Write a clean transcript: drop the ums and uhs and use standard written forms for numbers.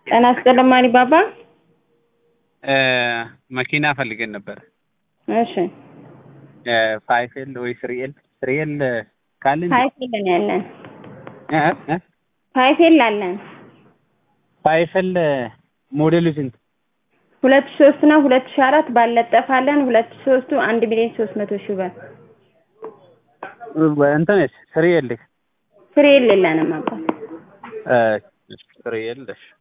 ጤና ይስጥልኝ ማሪ ባባ። መኪና ፈልገን ነበር። እሺ ፋይፌል ወይ ስሪኤል ካለን ፋይፌል ነው ያለን። ፋይፌል አለን። ፋይፌል ሞዴሉ ስንት? 2003 ነው 2004 ባለጠፋለን 2003 1,300,000 ብር። እንትንስ ስሪኤል ፍሬ የለንም አባ። ስሪኤል